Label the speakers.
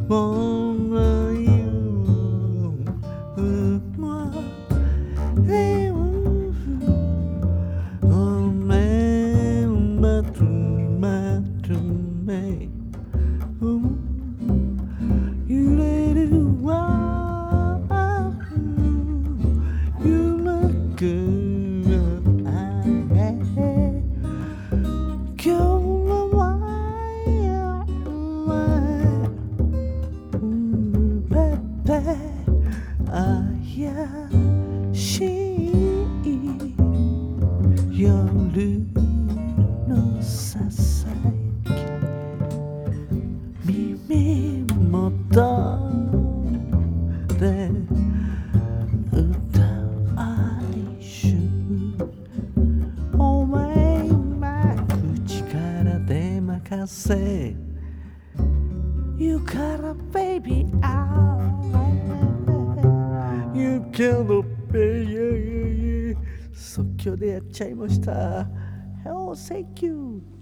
Speaker 1: Only you, you let it walk, you look good. Come on, baby, yeah, she,夜のささやき耳元で歌う哀愁お前今口から出まかせ言うから baby言うけど baby 即興でやっちゃいました。Oh, thank you.